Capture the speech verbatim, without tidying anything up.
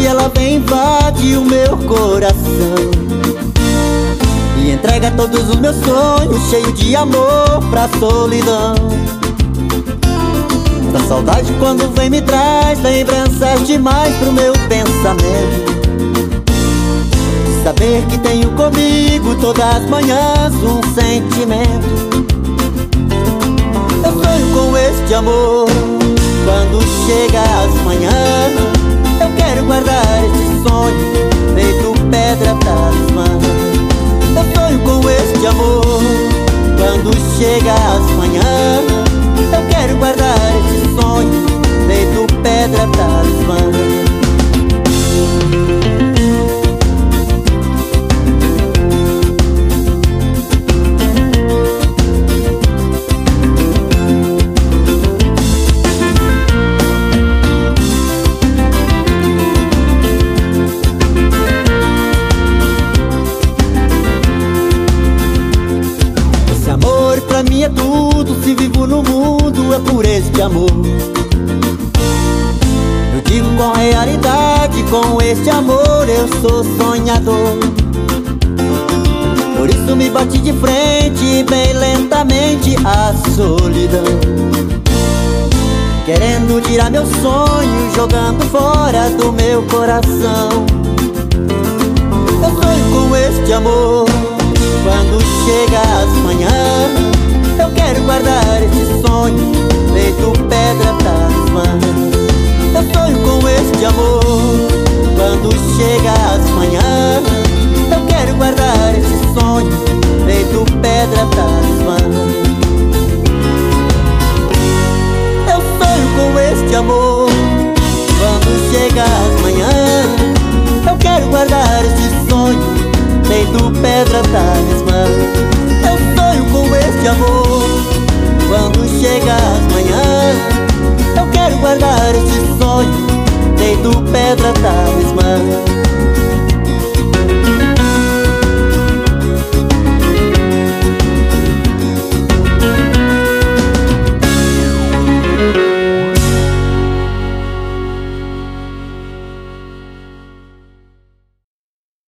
noite ela vem, invade o meu coração e entrega todos os meus sonhos, cheio de amor pra solidão. Da saudade quando vem me traz lembranças demais pro meu pensamento, de saber que tenho comigo todas as manhãs um sentimento. Eu sonho com este amor quando chega as manhãs. Eu quero guardar este sonho feito pedra talismã. Eu sonho com este amor quando chega as manhãs. Eu quero guardar este sonho feito pedra talismã. Pra mim é tudo, se vivo no mundo é por este amor. Eu digo com realidade, com este amor eu sou sonhador. Por isso me bati de frente, bem lentamente, a solidão, querendo tirar meu sonho, jogando fora do meu coração. Eu sonho com este amor quando chega as manhãs. Eu quero guardar este sonho feito pedra talismã. Eu sonho com este amor quando chega as manhãs. Eu quero guardar este sonho feito pedra talismã. Eu sonho com este amor quando chega as manhãs. Eu quero guardar este sonho feito pedra talismã. Eu sonho com este amor quando chega as manhãs. Eu quero guardar este sonho feito pedra talismã.